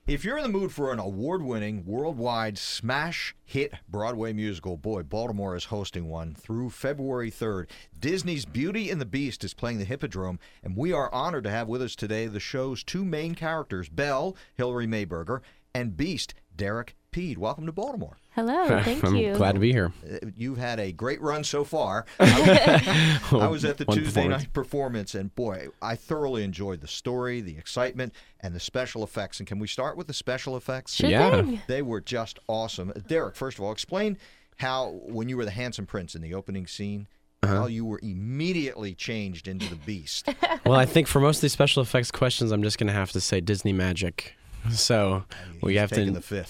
If you're in the mood for an award-winning, worldwide smash hit Broadway musical, boy, Baltimore is hosting one through February 3rd. Disney's Beauty and the Beast is playing the Hippodrome, and we are honored to have with us today the show's two main characters, Belle, Hillary Mayberger, and Beast, Derek Peed. Welcome to Baltimore. Hello, thank you. I'm glad to be here. You've had a great run so far. I was at the Tuesday night performance, and boy, I thoroughly enjoyed the story, the excitement, and the special effects. And can we start with the special effects? Sure Yeah. thing. They were just awesome. Derek, first of all, explain how, when you were the handsome prince in the opening scene, how you were immediately changed into the Beast. Well, I think for most of these special effects questions, I'm just going to have to say Disney magic. So we He's have taking to. the fifth.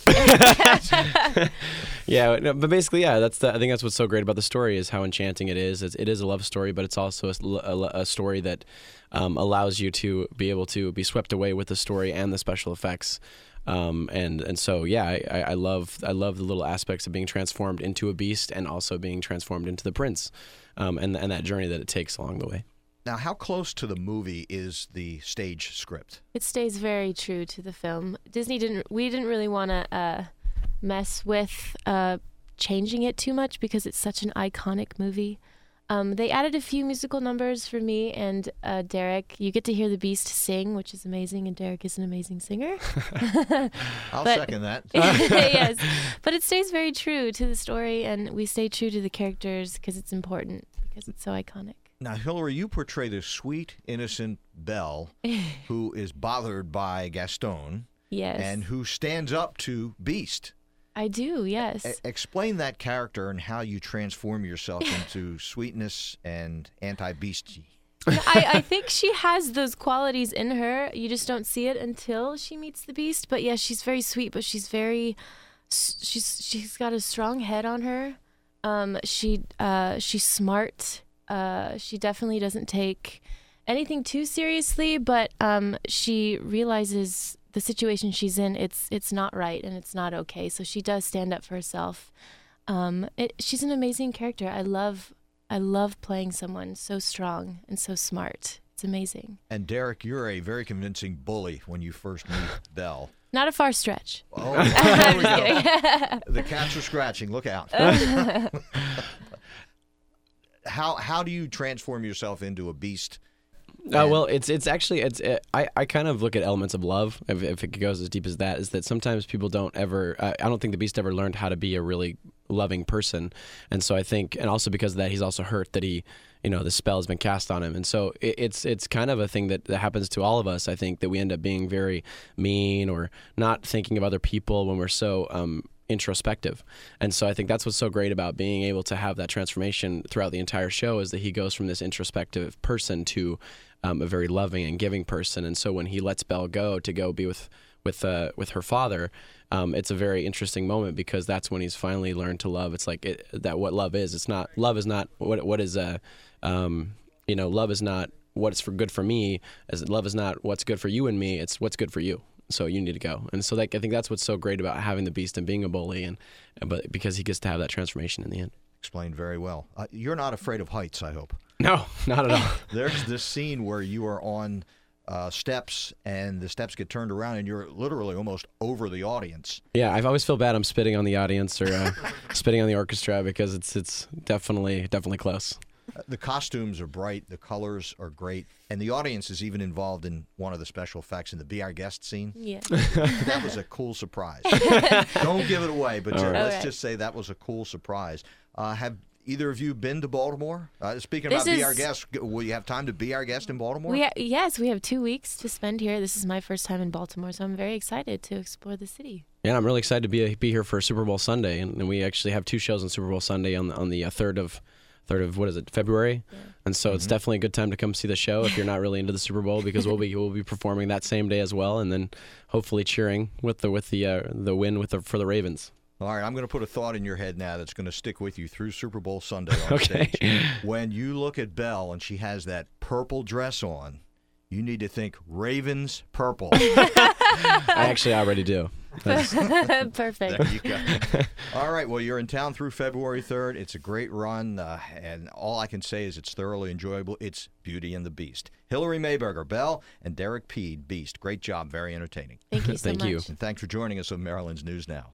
Yeah, no, but basically, yeah, I think that's what's so great about the story is how enchanting it is. It is a love story, but it's also a story that allows you to be able to be swept away with the story and the special effects. And so yeah, I love the little aspects of being transformed into a beast and also being transformed into the prince, and that journey that it takes along the way. Now, how close to the movie is the stage script? It stays very true to the film. We didn't really want to mess with changing it too much because it's such an iconic movie. They added a few musical numbers for me and Derek. You get to hear the Beast sing, which is amazing, and Derek is an amazing singer. I'll second that. Yes, but it stays very true to the story, and we stay true to the characters because it's important, because it's so iconic. Now, Hillary, you portray the sweet, innocent Belle who is bothered by Gaston Yes, and who stands up to Beast. I do, yes. Explain that character and how you transform yourself into sweetness and anti-beastie. I think she has those qualities in her. You just don't see it until she meets the Beast. But yeah, she's very sweet, but she's got a strong head on her. She's smart. She definitely doesn't take anything too seriously, but she realizes the situation she's in, it's not right and it's not okay. So she does stand up for herself. She's an amazing character. I love playing someone so strong and so smart. It's amazing. And Derek, you're a very convincing bully when you first meet Belle. Not a far stretch. Oh, I'm there we just go. kidding. The cats are scratching. Look out. How do you transform yourself into a beast? Well, it's actually I kind of look at elements of love, if it goes as deep as that, is that sometimes people don't ever I don't think the Beast ever learned how to be a really loving person, and so I think, and also because of that, he's also hurt that the spell has been cast on him, and so it's kind of a thing that happens to all of us. I think that we end up being very mean or not thinking of other people when we're so introspective. And so I think that's what's so great about being able to have that transformation throughout the entire show, is that he goes from this introspective person to a very loving and giving person. And so when he lets Belle go to go be with her father, it's a very interesting moment, because that's when he's finally learned to love. It's like that what love is. It's not, love is not what is love is not what's good for me, as love is not what's good for you and me, it's what's good for you. So you need to go. And so I think that's what's so great about having the Beast and being a bully, but because he gets to have that transformation in the end. Explained very well. You're not afraid of heights, I hope. No, not at all. There's this scene where you are on steps, and the steps get turned around, and you're literally almost over the audience. Yeah, I've always feel bad I'm spitting on the audience or spitting on the orchestra, because it's definitely close. The costumes are bright, the colors are great, and the audience is even involved in one of the special effects in the Be Our Guest scene. Yeah. That was a cool surprise. Don't give it away, but let's just say that was a cool surprise. Have either of you been to Baltimore? Speaking about Be Our Guest, will you have time to be our guest in Baltimore? Yes, we have 2 weeks to spend here. This is my first time in Baltimore, so I'm very excited to explore the city. Yeah, I'm really excited to be here for Super Bowl Sunday, and we actually have 2 shows on Super Bowl Sunday on the 3rd of what is it, February? Yeah. And so it's definitely a good time to come see the show if you're not really into the Super Bowl, because we'll be performing that same day as well, and then hopefully cheering with the win for the Ravens. All right, I'm going to put a thought in your head now that's going to stick with you through Super Bowl Sunday on stage. When you look at Belle and she has that purple dress on, you need to think Ravens purple. I actually already do. Perfect. There you go. All right. Well, you're in town through February 3rd. It's a great run, and all I can say is it's thoroughly enjoyable. It's Beauty and the Beast. Hillary Mayberger, Belle, and Derek Peed, Beast. Great job. Very entertaining. Thank you so Thank much. you. And thanks for joining us on Maryland's News Now.